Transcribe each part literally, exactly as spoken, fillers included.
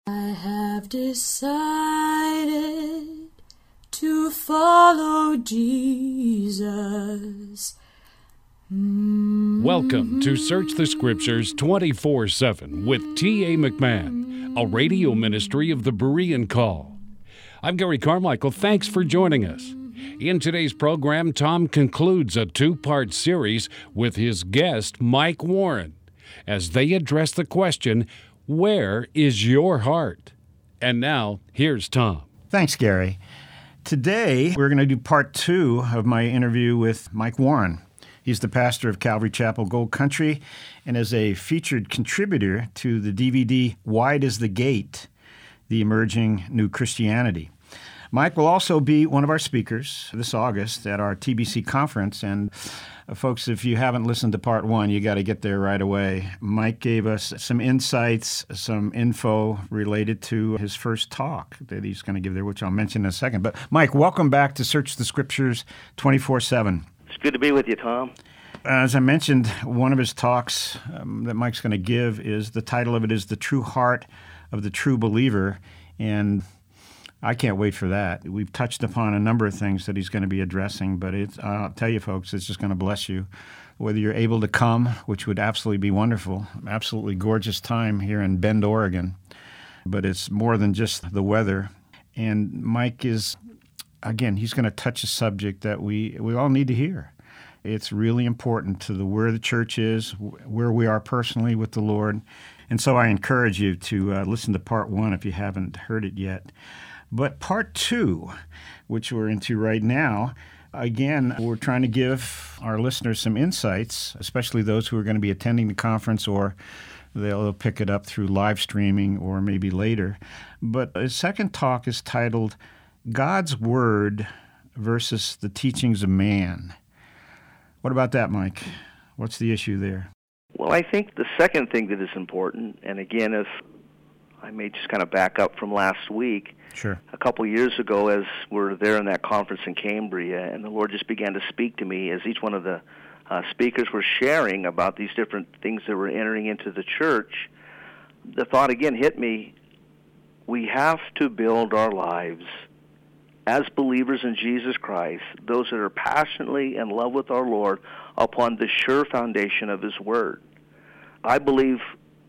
I have decided to follow Jesus. Mm-hmm. Welcome to Search the Scriptures twenty-four seven with T A McMahon, a radio ministry of the Berean Call. I'm Gary Carmichael. Thanks for joining us. In today's program, Tom concludes a two-part series with his guest, Mike Warren, as they address the question, where is your heart? And now, here's Tom. Thanks, Gary. Today, we're going to do part two of my interview with Mike Warren. He's the pastor of Calvary Chapel Gold Country and is a featured contributor to the D V D Wide is the Gate, The Emerging New Christianity. Mike will also be one of our speakers this August at our T B C conference. And uh, folks, if you haven't listened to part one, you got to get there right away. Mike gave us some insights, some info related to his first talk that he's going to give there, which I'll mention in a second. But Mike, welcome back to Search the Scriptures twenty-four seven. It's good to be with you, Tom. As I mentioned, one of his talks um, that Mike's going to give is, the title of it is The True Heart of the True Believer. And I can't wait for that. We've touched upon a number of things that he's going to be addressing, but it's, I'll tell you, folks, it's just going to bless you. Whether you're able to come, which would absolutely be wonderful, absolutely gorgeous time here in Bend, Oregon, but it's more than just the weather. And Mike is, again, he's going to touch a subject that we, we all need to hear. It's really important to the where the church is, where we are personally with the Lord. And so I encourage you to uh, listen to part one if you haven't heard it yet. But part two, which we're into right now, again, we're trying to give our listeners some insights, especially those who are going to be attending the conference, or they'll pick it up through live streaming or maybe later. But the second talk is titled, God's Word versus the Teachings of Man. What about that, Mike? What's the issue there? Well, I think the second thing that is important, and again, if I may just kind of back up from last week, Sure. A couple years ago, as we're there in that conference in Cambria, and the Lord just began to speak to me as each one of the uh, speakers were sharing about these different things that were entering into the church, the thought again hit me, we have to build our lives as believers in Jesus Christ, those that are passionately in love with our Lord, upon the sure foundation of His Word. I believe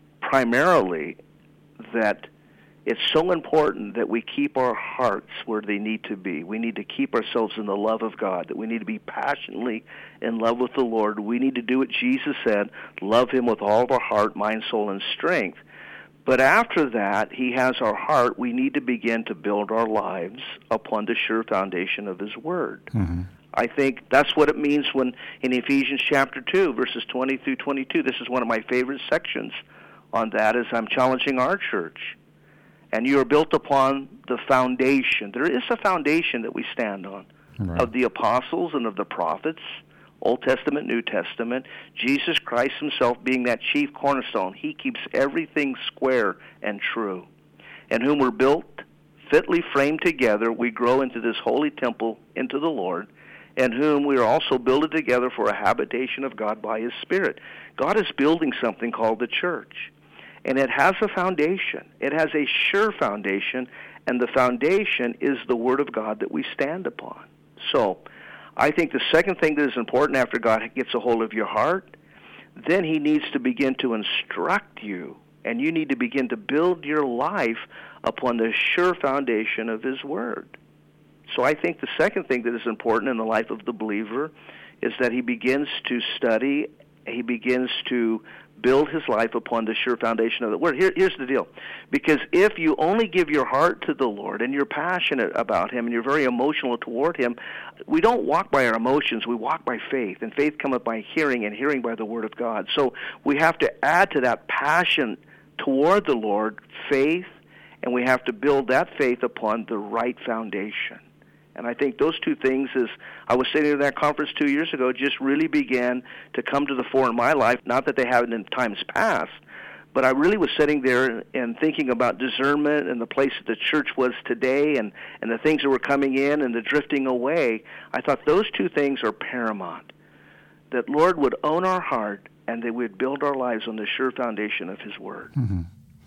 primarily that it's so important that we keep our hearts where they need to be. We need to keep ourselves in the love of God, that we need to be passionately in love with the Lord. We need to do what Jesus said, love Him with all of our heart, mind, soul, and strength. But after that, He has our heart. We need to begin to build our lives upon the sure foundation of His Word. Mm-hmm. I think that's what it means when in Ephesians chapter two, verses twenty through twenty-two, this is one of my favorite sections on that, as I'm challenging our church. And you are built upon the foundation. There is a foundation that we stand on, right, of the apostles and of the prophets, Old Testament, New Testament, Jesus Christ Himself being that chief cornerstone. He keeps everything square and true. In whom we're built, fitly framed together, we grow into this holy temple, into the Lord, in whom we are also builded together for a habitation of God by His Spirit. God is building something called the church. And it has a foundation. It has a sure foundation, and the foundation is the Word of God that we stand upon. So I think the second thing that is important after God gets a hold of your heart, then He needs to begin to instruct you, and you need to begin to build your life upon the sure foundation of His Word. So I think the second thing that is important in the life of the believer is that he begins to study, he begins to build his life upon the sure foundation of the Word. Here, here's the deal. Because if you only give your heart to the Lord and you're passionate about Him and you're very emotional toward Him, we don't walk by our emotions, we walk by faith. And faith cometh by hearing, and hearing by the Word of God. So we have to add to that passion toward the Lord faith, and we have to build that faith upon the right foundation. And I think those two things, as I was sitting at that conference two years ago, just really began to come to the fore in my life. Not that they haven't in times past, but I really was sitting there and thinking about discernment and the place that the church was today, and, and the things that were coming in and the drifting away. I thought those two things are paramount. That Lord would own our heart, and that we'd build our lives on the sure foundation of His Word. Mm-hmm.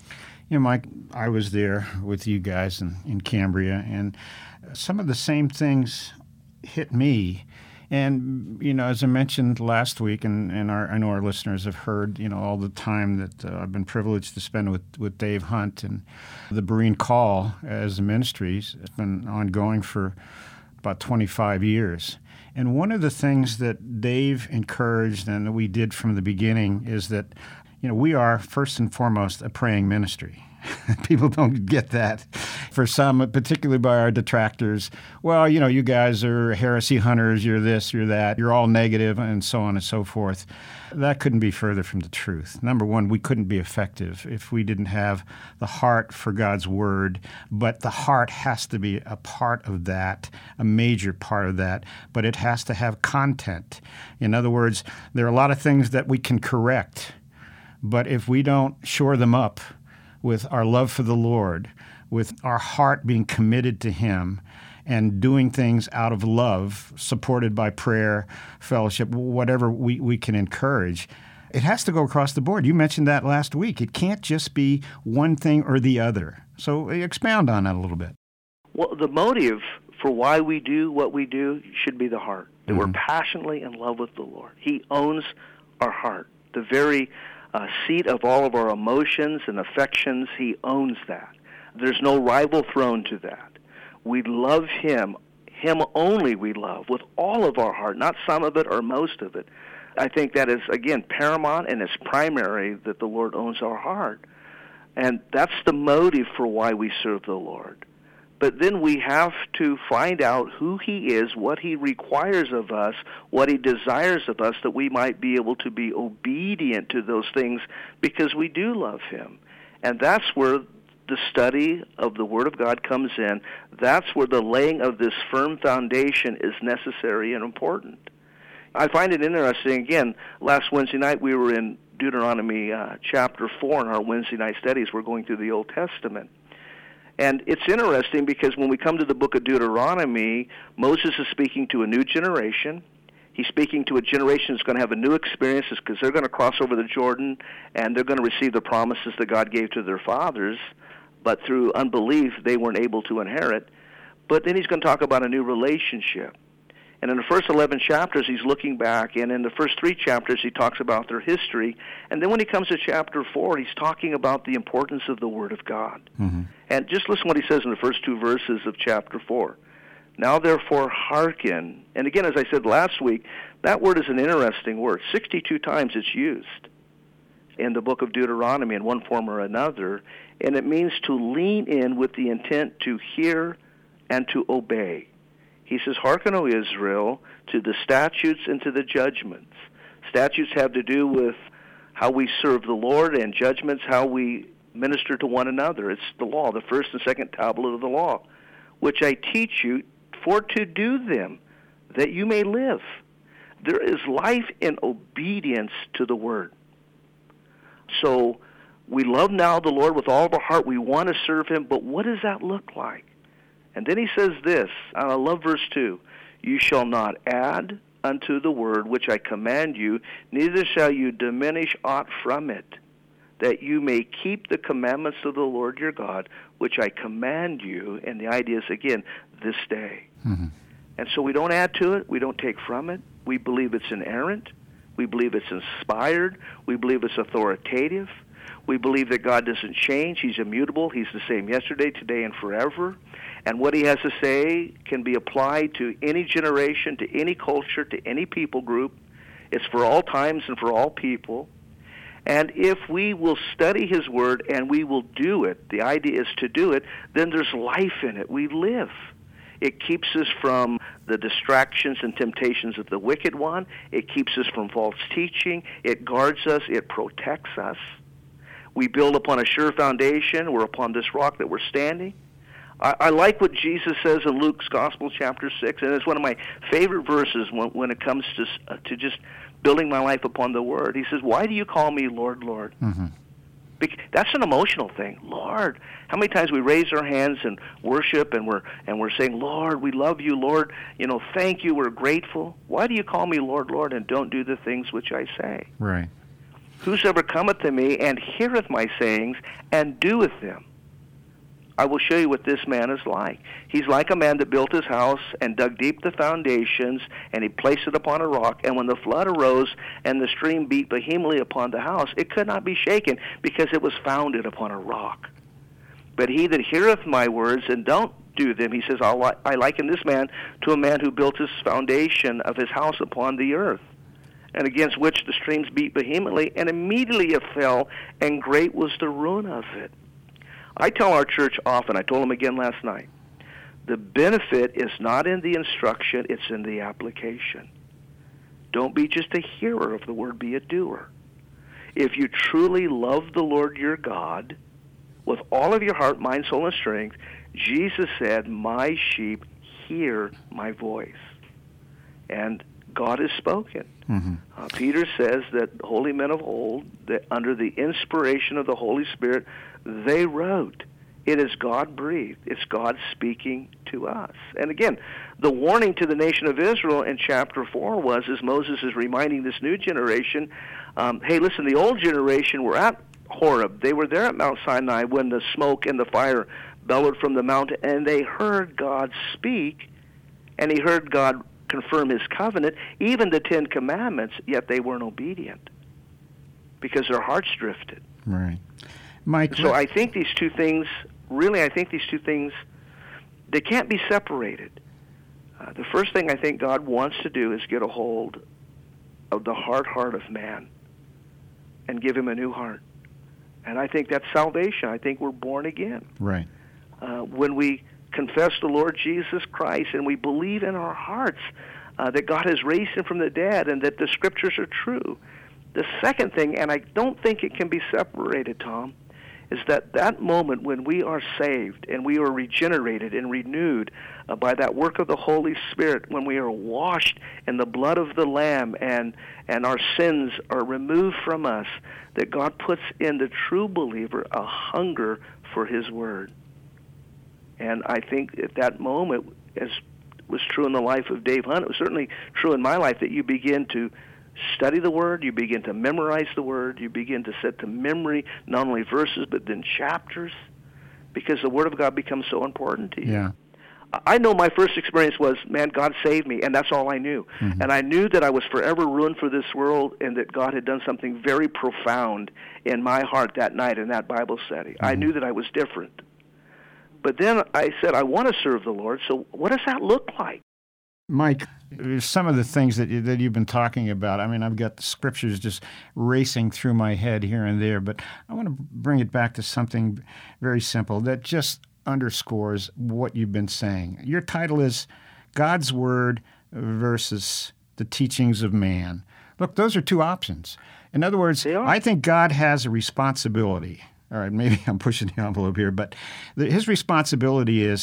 You know, Mike, I was there with you guys in, in Cambria, and some of the same things hit me. And, you know, as I mentioned last week, and, and our, I know our listeners have heard, you know, all the time that uh, I've been privileged to spend with, with Dave Hunt, and the Berean Call as a ministry has been ongoing for about twenty-five years. And one of the things that Dave encouraged and that we did from the beginning is that, you know, we are first and foremost a praying ministry. People don't get that. For some, particularly by our detractors, well, you know, you guys are heresy hunters, you're this, you're that, you're all negative, and so on and so forth. That couldn't be further from the truth. Number one, we couldn't be effective if we didn't have the heart for God's Word, but the heart has to be a part of that, a major part of that, but it has to have content. In other words, there are a lot of things that we can correct, but if we don't shore them up with our love for the Lord, with our heart being committed to Him, and doing things out of love, supported by prayer, fellowship, whatever we, we can encourage, it has to go across the board. You mentioned that last week. It can't just be one thing or the other. So expound on that a little bit. Well, the motive for why we do what we do should be the heart, that Mm-hmm. we're passionately in love with the Lord. He owns our heart. The very uh, seat of all of our emotions and affections, He owns that. There's no rival throne to that. We love Him. Him only we love with all of our heart, not some of it or most of it. I think that is, again, paramount and it's primary that the Lord owns our heart. And that's the motive for why we serve the Lord. But then we have to find out who He is, what He requires of us, what He desires of us, that we might be able to be obedient to those things because we do love Him. And that's where the study of the Word of God comes in. That's where the laying of this firm foundation is necessary and important. I find it interesting, again, last Wednesday night we were in Deuteronomy uh, chapter four in our Wednesday night studies. We're going through the Old Testament. And it's interesting because when we come to the book of Deuteronomy, Moses is speaking to a new generation. He's speaking to a generation that's going to have a new experience because they're going to cross over the Jordan and they're going to receive the promises that God gave to their fathers, but through unbelief they weren't able to inherit. But then he's going to talk about a new relationship. And in the first eleven chapters, he's looking back, and in the first three chapters, he talks about their history. And then when he comes to chapter four, he's talking about the importance of the Word of God. Mm-hmm. And just listen to what he says in the first two verses of chapter four. Now, therefore, hearken. And again, as I said last week, that word is an interesting word. sixty-two times it's used in the book of Deuteronomy in one form or another. And it means to lean in with the intent to hear and to obey. He says, hearken, O Israel, to the statutes and to the judgments. Statutes have to do with how we serve the Lord, and judgments how we minister to one another. It's the law, the first and second tablet of the law, which I teach you for to do them, that you may live. There is life in obedience to the Word. So we love now the Lord with all of our heart. We want to serve Him, but what does that look like? And then he says this, and I love verse two, you shall not add unto the word which I command you, neither shall you diminish aught from it, that you may keep the commandments of the Lord your God, which I command you, and the idea is, again, this day. Mm-hmm. And so we don't add to it, we don't take from it, we believe it's inerrant, we believe it's inspired, we believe it's authoritative, we believe that God doesn't change, He's immutable, He's the same yesterday, today, and forever. And what He has to say can be applied to any generation, to any culture, to any people group. It's for all times and for all people. And if we will study His Word and we will do it, the idea is to do it, then there's life in it. We live. It keeps us from the distractions and temptations of the wicked one. It keeps us from false teaching. It guards us. It protects us. We build upon a sure foundation. We're upon this rock that we're standing. I, I like what Jesus says in Luke's Gospel, chapter six, and it's one of my favorite verses when, when it comes to uh, to just building my life upon the Word. He says, why do you call me Lord, Lord? Mm-hmm. Because that's an emotional thing. Lord, how many times we raise our hands and worship, and we're and we're saying, Lord, we love you, Lord, you know, thank you, we're grateful. Why do you call me Lord, Lord, and don't do the things which I say? Right. Whosoever cometh to me and heareth my sayings and doeth them, I will show you what this man is like. He's like a man that built his house and dug deep the foundations, and he placed it upon a rock. And when the flood arose and the stream beat vehemently upon the house, it could not be shaken, because it was founded upon a rock. But he that heareth my words and don't do them, he says, I'll, I liken this man to a man who built his foundation of his house upon the earth, and against which the streams beat vehemently, and immediately it fell, and great was the ruin of it. I tell our church often, I told them again last night, the benefit is not in the instruction, it's in the application. Don't be just a hearer of the word, be a doer. If you truly love the Lord your God with all of your heart, mind, soul, and strength, Jesus said, my sheep hear my voice. And God has spoken. Mm-hmm. Uh, Peter says that holy men of old, that under the inspiration of the Holy Spirit, they wrote. It is God-breathed. It's God speaking to us. And again, the warning to the nation of Israel in chapter four was, as Moses is reminding this new generation, um, hey, listen, the old generation were at Horeb. They were there at Mount Sinai when the smoke and the fire bellowed from the mountain, and they heard God speak, and he heard God confirm his covenant, even the Ten Commandments, yet they weren't obedient because their hearts drifted. Right. Mike. So I think these two things, really, I think these two things, they can't be separated. Uh, the first thing I think God wants to do is get a hold of the hard heart of man and give him a new heart. And I think that's salvation. I think we're born again. Right. Uh, when we confess the Lord Jesus Christ and we believe in our hearts uh, that God has raised him from the dead and that the Scriptures are true. The second thing, and I don't think it can be separated, Tom, is that that moment when we are saved and we are regenerated and renewed uh, by that work of the Holy Spirit, when we are washed in the blood of the Lamb and, and our sins are removed from us, that God puts in the true believer a hunger for his word. And I think at that moment, as was true in the life of Dave Hunt, it was certainly true in my life, that you begin to study the Word, you begin to memorize the Word, you begin to set to memory not only verses but then chapters, because the Word of God becomes so important to you. Yeah. I know my first experience was, man, God saved me, and that's all I knew. Mm-hmm. And I knew that I was forever ruined for this world and that God had done something very profound in my heart that night in that Bible study. Mm-hmm. I knew that I was different. But then I said, I want to serve the Lord, so what does that look like? Mike, some of the things that, you, that you've been talking about, I mean, I've got the scriptures just racing through my head here and there, but I want to bring it back to something very simple that just underscores what you've been saying. Your title is God's Word versus the Teachings of Man. Look, those are two options. In other words, I think God has a responsibility. All right, maybe I'm pushing the envelope here, but the, his responsibility is,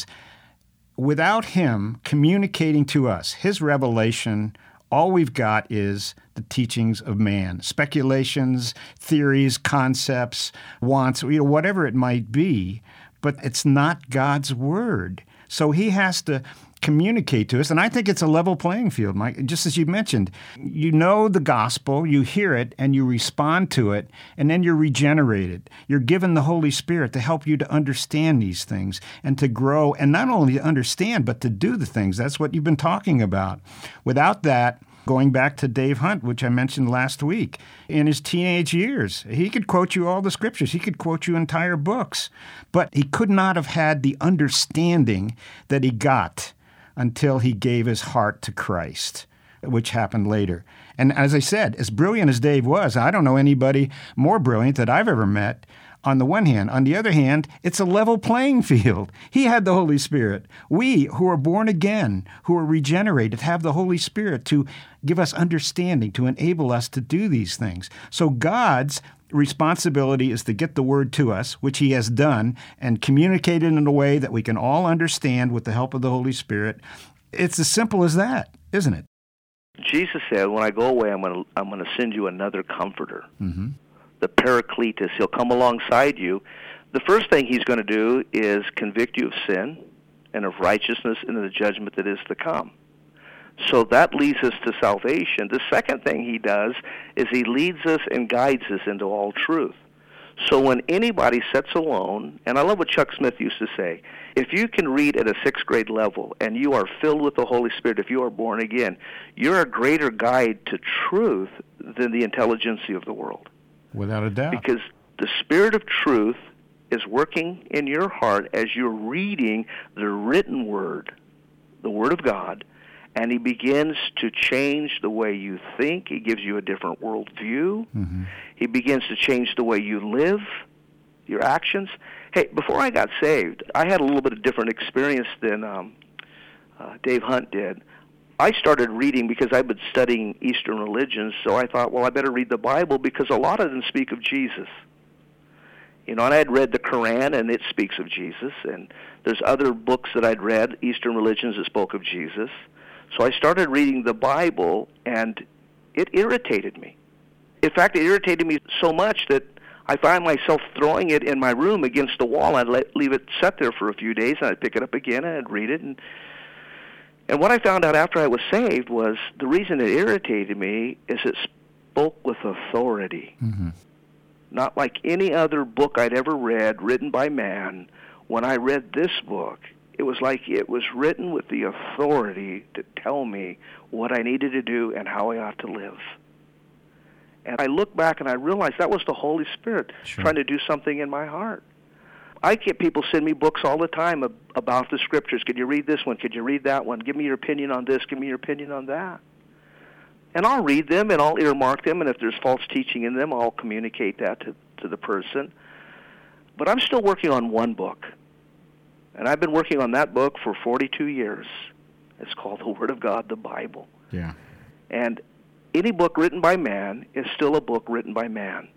without him communicating to us his revelation, all we've got is the teachings of man, speculations, theories, concepts, wants, you know, whatever it might be, but it's not God's word. So he has to communicate to us, and I think it's a level playing field, Mike. Just as you mentioned, you know the gospel, you hear it, and you respond to it, and then you're regenerated. You're given the Holy Spirit to help you to understand these things and to grow, and not only to understand, but to do the things. That's what you've been talking about. Without that, going back to Dave Hunt, which I mentioned last week, in his teenage years, he could quote you all the scriptures. He could quote you entire books, but he could not have had the understanding that he got until he gave his heart to Christ, which happened later. And as I said, as brilliant as Dave was, I don't know anybody more brilliant that I've ever met, on the one hand. On the other hand, it's a level playing field. He had the Holy Spirit. We, who are born again, who are regenerated, have the Holy Spirit to give us understanding, to enable us to do these things. So God's responsibility is to get the word to us, which he has done, and communicate it in a way that we can all understand with the help of the Holy Spirit. It's as simple as that, isn't it? Jesus said, when I go away, I'm going to I'm going to send you another comforter, mm-hmm. the Paracletus. He'll come alongside you. The first thing he's going to do is convict you of sin and of righteousness and of the judgment that is to come. So that leads us to salvation. The second thing he does is he leads us and guides us into all truth. So when anybody sits alone, and I love what Chuck Smith used to say, if you can read at a sixth grade level and you are filled with the Holy Spirit, if you are born again, you're a greater guide to truth than the intelligentsia of the world. Without a doubt. Because the Spirit of truth is working in your heart as you're reading the written Word, the Word of God, and he begins to change the way you think. He gives you a different worldview. Mm-hmm. He begins to change the way you live, your actions. Hey, before I got saved, I had a little bit of different experience than um, uh, Dave Hunt did. I started reading because I've been studying Eastern religions, so I thought, well, I better read the Bible because a lot of them speak of Jesus. You know, and I had read the Quran, and it speaks of Jesus, and there's other books that I'd read, Eastern religions, that spoke of Jesus. So I started reading the Bible, and it irritated me. In fact, it irritated me so much that I find myself throwing it in my room against the wall. I'd let, leave it set there for a few days, and I'd pick it up again, and I'd read it. And, and what I found out after I was saved was the reason it irritated me is it spoke with authority. Mm-hmm. Not like any other book I'd ever read, written by man. When I read this book, it was like it was written with the authority to tell me what I needed to do and how I ought to live. And I look back and I realize that was the Holy Spirit sure. trying to do something in my heart. I get people send me books all the time about the Scriptures. Could you read this one? Could you read that one? Give me your opinion on this. Give me your opinion on that. And I'll read them and I'll earmark them, and if there's false teaching in them, I'll communicate that to, to the person. But I'm still working on one book. And I've been working on that book for forty-two years. It's called the Word of God, the Bible. Yeah. And any book written by man is still a book written by man.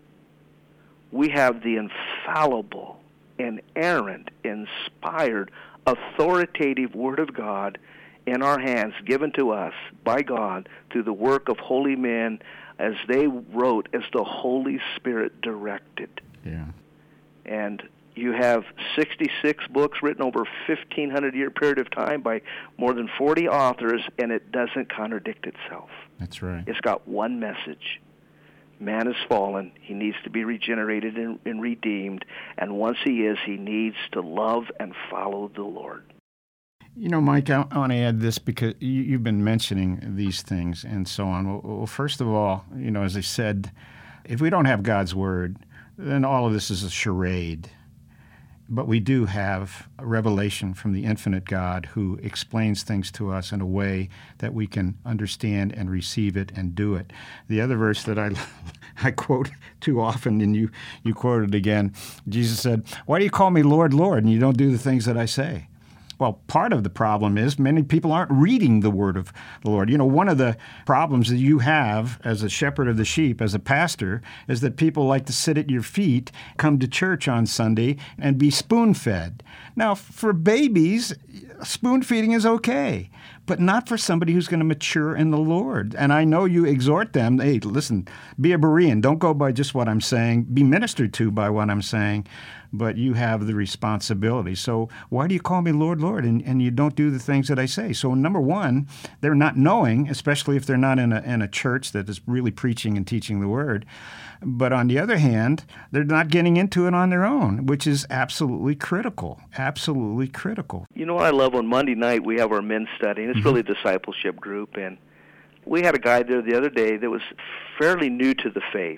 We have the infallible, inerrant, inspired, authoritative Word of God in our hands, given to us by God through the work of holy men as they wrote, as the Holy Spirit directed. Yeah. And you have sixty-six books written over a fifteen hundred year period of time by more than forty authors, and it doesn't contradict itself. That's right. It's got one message. Man is fallen. He needs to be regenerated and, and redeemed. And once he is, he needs to love and follow the Lord. You know, Mike, I want to add this because you, you've been mentioning these things and so on. Well, well, first of all, you know, as I said, if we don't have God's Word, then all of this is a charade. But we do have a revelation from the infinite God who explains things to us in a way that we can understand and receive it and do it. The other verse that I I quote too often, and you, you quoted again, Jesus said, "Why do you call me Lord, Lord, and you don't do the things that I say?" Well, part of the problem is many people aren't reading the Word of the Lord. You know, one of the problems that you have as a shepherd of the sheep, as a pastor, is that people like to sit at your feet, come to church on Sunday, and be spoon-fed. Now, for babies, spoon-feeding is okay, but not for somebody who's going to mature in the Lord. And I know you exhort them, hey, listen, be a Berean. Don't go by just what I'm saying. Be ministered to by what I'm saying. But you have the responsibility. So why do you call me Lord, Lord, and, and you don't do the things that I say? So number one, they're not knowing, especially if they're not in a, in a church that is really preaching and teaching the Word. But on the other hand, they're not getting into it on their own, which is absolutely critical, absolutely critical. You know what I love? On Monday night, we have our men's study, and it's mm-hmm. really a discipleship group. And we had a guy there the other day that was fairly new to the faith.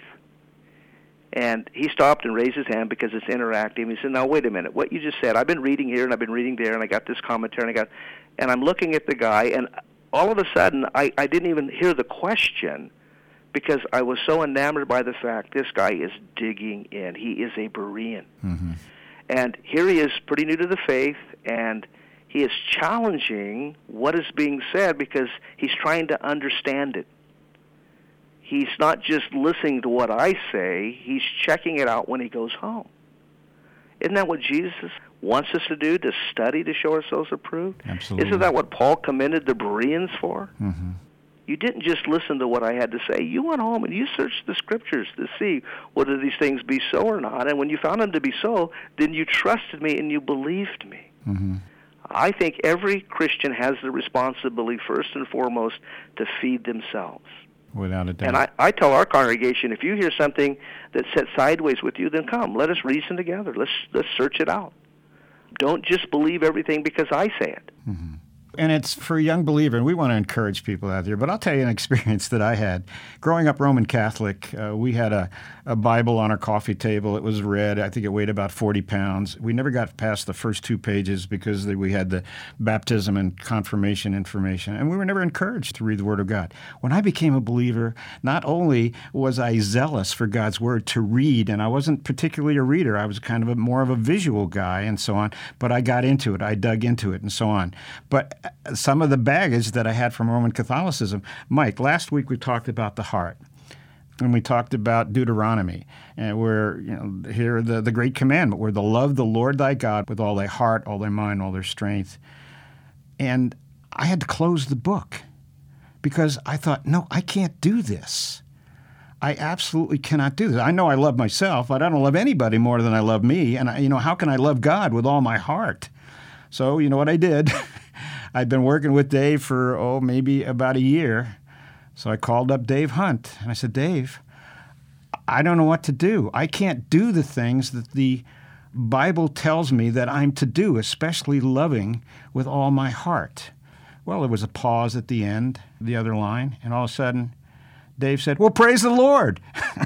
And he stopped and raised his hand because it's interactive. He said, "Now, wait a minute. What you just said, I've been reading here and I've been reading there, and I got this commentary, and I got, and I'm looking at the guy, and all of a sudden, I, I didn't even hear the question because I was so enamored by the fact this guy is digging in. He is a Berean. Mm-hmm. And here he is, pretty new to the faith, and he is challenging what is being said because he's trying to understand it. He's not just listening to what I say, he's checking it out when he goes home. Isn't that what Jesus wants us to do, to study to show ourselves approved? Absolutely. Isn't that what Paul commended the Bereans for? Mm-hmm. You didn't just listen to what I had to say. You went home and you searched the Scriptures to see whether these things be so or not. And when you found them to be so, then you trusted me and you believed me. Mm-hmm. I think every Christian has the responsibility, first and foremost, to feed themselves. Without a doubt. And I, I tell our congregation, if you hear something that sits sideways with you, then come. Let us reason together. Let's let's search it out. Don't just believe everything because I say it. Mm-hmm. And it's for a young believer, and we want to encourage people out there. But I'll tell you an experience that I had. Growing up Roman Catholic, uh, we had a, a Bible on our coffee table. It was red. I think it weighed about forty pounds. We never got past the first two pages because we had the baptism and confirmation information. And we were never encouraged to read the Word of God. When I became a believer, not only was I zealous for God's Word to read, and I wasn't particularly a reader. I was kind of a, more of a visual guy and so on. But I got into it. I dug into it and so on. But some of the baggage that I had from Roman Catholicism. Mike, last week we talked about the heart, and we talked about Deuteronomy, and where, you know, here the, the great commandment, where to love the Lord thy God with all thy heart, all thy mind, all their strength. And I had to close the book because I thought, no, I can't do this. I absolutely cannot do this. I know I love myself, but I don't love anybody more than I love me. And, I, you know, how can I love God with all my heart? So, you know what I did? I'd been working with Dave for, oh, maybe about a year. So I called up Dave Hunt, and I said, Dave, I don't know what to do. I can't do the things that the Bible tells me that I'm to do, especially loving with all my heart. Well, there was a pause at the end, the other line, and all of a sudden, Dave said, well, praise the Lord.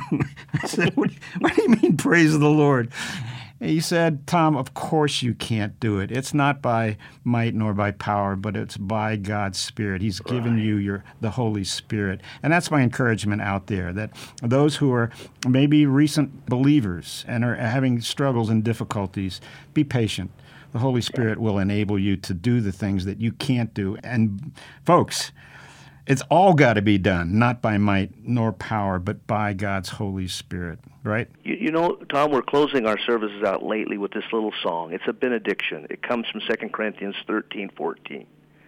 I said, what, what do you mean, praise the Lord? He said, Tom, of course you can't do it. It's not by might nor by power, but it's by God's Spirit. He's right. given you your the Holy Spirit. And that's my encouragement out there, that those who are maybe recent believers and are having struggles and difficulties, be patient. The Holy Spirit will enable you to do the things that you can't do. And folks, it's all got to be done, not by might nor power, but by God's Holy Spirit, right? You, you know, Tom, we're closing our services out lately with this little song. It's a benediction. It comes from Second Corinthians thirteen fourteen.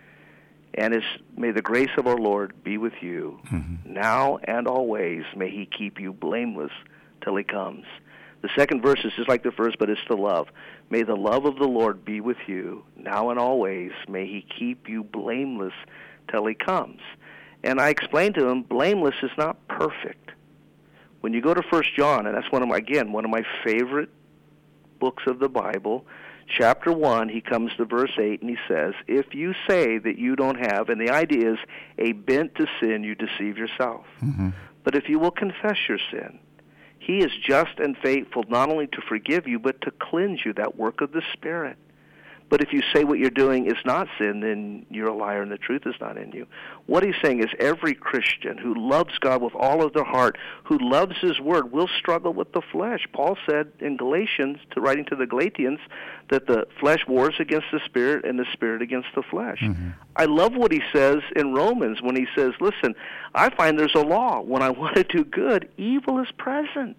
And it's, may the grace of our Lord be with you, mm-hmm. now and always. May he keep you blameless till he comes. The second verse is just like the first, but it's the love. May the love of the Lord be with you, now and always. May he keep you blameless till he comes. And I explained to him, blameless is not perfect. When you go to First John, and that's one of my, again, one of my favorite books of the Bible, chapter one, he comes to verse eight, and he says, if you say that you don't have, and the idea is a bent to sin, you deceive yourself. Mm-hmm. But if you will confess your sin, he is just and faithful not only to forgive you, but to cleanse you, that work of the Spirit. But if you say what you're doing is not sin, then you're a liar and the truth is not in you. What he's saying is every Christian who loves God with all of their heart, who loves his word, will struggle with the flesh. Paul said in Galatians, to writing to the Galatians, that the flesh wars against the spirit and the spirit against the flesh. Mm-hmm. I love what he says in Romans when he says, listen, I find there's a law. When I want to do good, evil is present.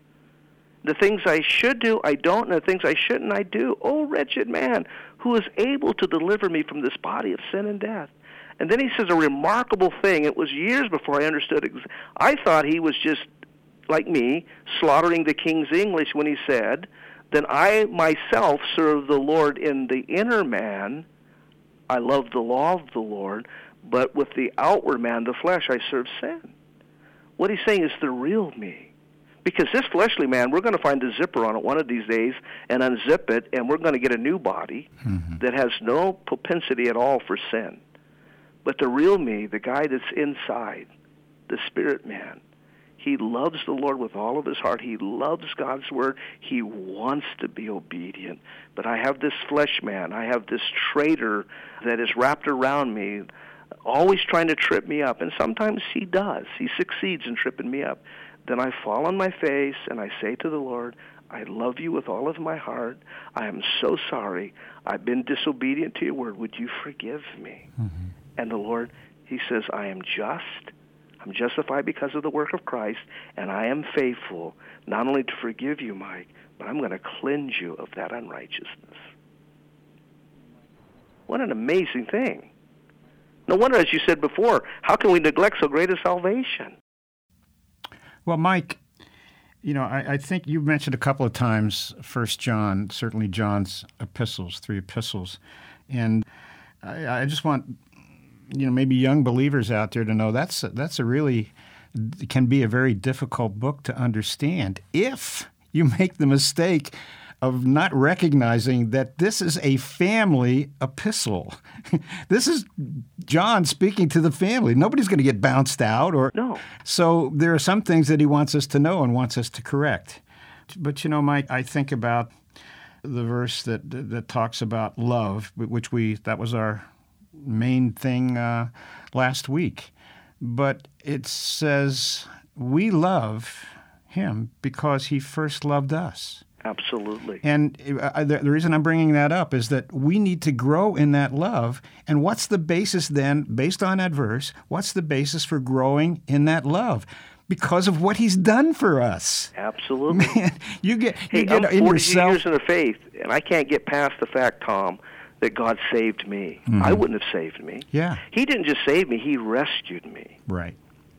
The things I should do, I don't, and the things I shouldn't, I do. Oh, wretched man, who is able to deliver me from this body of sin and death? And then he says a remarkable thing. It was years before I understood it. I thought he was just, like me, slaughtering the King's English when he said, then I myself serve the Lord in the inner man. I love the law of the Lord, but with the outward man, the flesh, I serve sin. What he's saying is the real me. Because this fleshly man, we're going to find a zipper on it one of these days and unzip it, and we're going to get a new body mm-hmm. that has no propensity at all for sin. But the real me, the guy that's inside, the spirit man, he loves the Lord with all of his heart. He loves God's word. He wants to be obedient. But I have this flesh man. I have this traitor that is wrapped around me, always trying to trip me up. And sometimes he does. He succeeds in tripping me up. Then I fall on my face and I say to the Lord, I love you with all of my heart. I am so sorry. I've been disobedient to your word. Would you forgive me? Mm-hmm. And the Lord, he says, I am just. I'm justified because of the work of Christ, and I am faithful not only to forgive you, Mike, but I'm going to cleanse you of that unrighteousness. What an amazing thing. No wonder, as you said before, how can we neglect so great a salvation? Well, Mike, You know, I, I think you mentioned a couple of times First John, certainly John's epistles, three epistles. And I, I just want, you know, maybe young believers out there to know that's a, that's a really, can be a very difficult book to understand if you make the mistake of not recognizing that this is a family epistle. This is John speaking to the family. Nobody's going to get bounced out. Or No. So there are some things that he wants us to know and wants us to correct. But, you know, Mike, I think about the verse that that talks about love, which we, that was our main thing uh, last week. But it says, we love him because he first loved us. Absolutely. And uh, the, the reason I'm bringing that up is that we need to grow in that love. And what's the basis then, based on that verse, what's the basis for growing in that love? Because of what he's done for us. Absolutely. Man, you get, you Hey, get I'm in forty-two yourself. years in the faith, and I can't get past the fact, Tom, that God saved me. Mm-hmm. I wouldn't have saved me. Yeah. He didn't just save me, he rescued me. Right.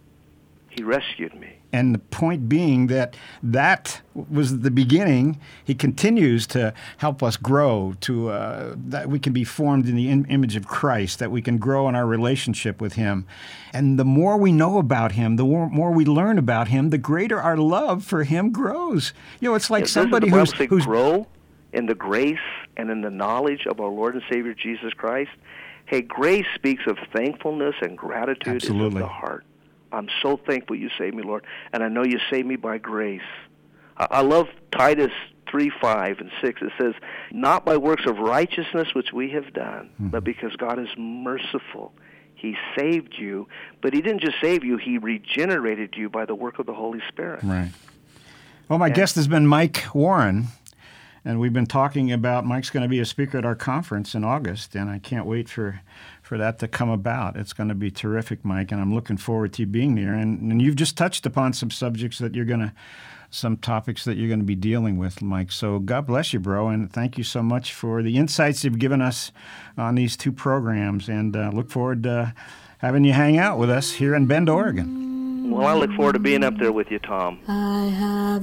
He rescued me. And the point being that that was the beginning. He continues to help us grow, to uh, that we can be formed in the in- image of Christ, that we can grow in our relationship with him. And the more we know about him, the more, more we learn about him, the greater our love for him grows. You know, it's like Yeah, somebody doesn't who's, the Bible say who's grow in the grace and in the knowledge of our Lord and Savior Jesus Christ? Hey, grace speaks of thankfulness and gratitude. It's of Absolutely. the heart. I'm so thankful you saved me, Lord, and I know you saved me by grace. I, I love Titus three, five, and six. It says, not by works of righteousness which we have done, mm-hmm. but because God is merciful. He saved you, but he didn't just save you, he regenerated you by the work of the Holy Spirit. Right. Well, my And- guest has been Mike Warren, and we've been talking about Mike's going to be a speaker at our conference in August, and I can't wait for, for that to come about. It's going to be terrific, Mike, and I'm looking forward to you being there. And, and you've just touched upon some subjects that you're going to, some topics that you're going to be dealing with, Mike. So God bless you, bro, and thank you so much for the insights you've given us on these two programs, and uh, look forward to having you hang out with us here in Bend, Oregon. Well, I look forward to being up there with you, Tom. I have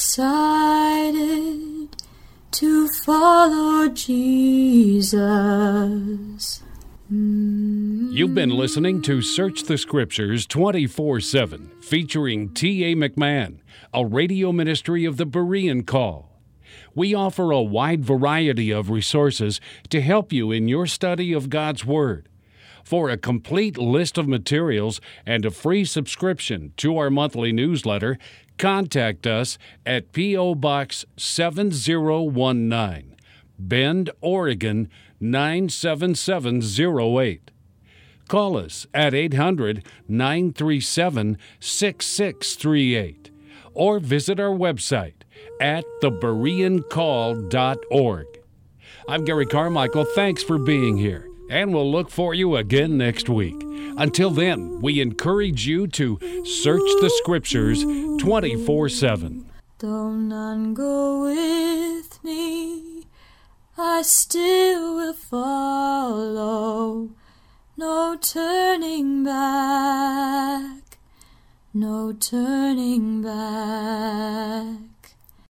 decided to follow Jesus. You've been listening to Search the Scriptures twenty-four seven, featuring T A. McMahon, a radio ministry of the Berean Call. We offer a wide variety of resources to help you in your study of God's Word. For a complete list of materials and a free subscription to our monthly newsletter, contact us at P O. Box seven zero one nine, Bend, Oregon nine seven seven zero eight. Call us at eight hundred, nine three seven, six six three eight or visit our website at the berean call dot org. I'm Gary Carmichael. Thanks for being here, and we'll look for you again next week. Until then, we encourage you to search the Scriptures twenty-four seven. Though none go with me, I still will follow. No turning back, no turning back.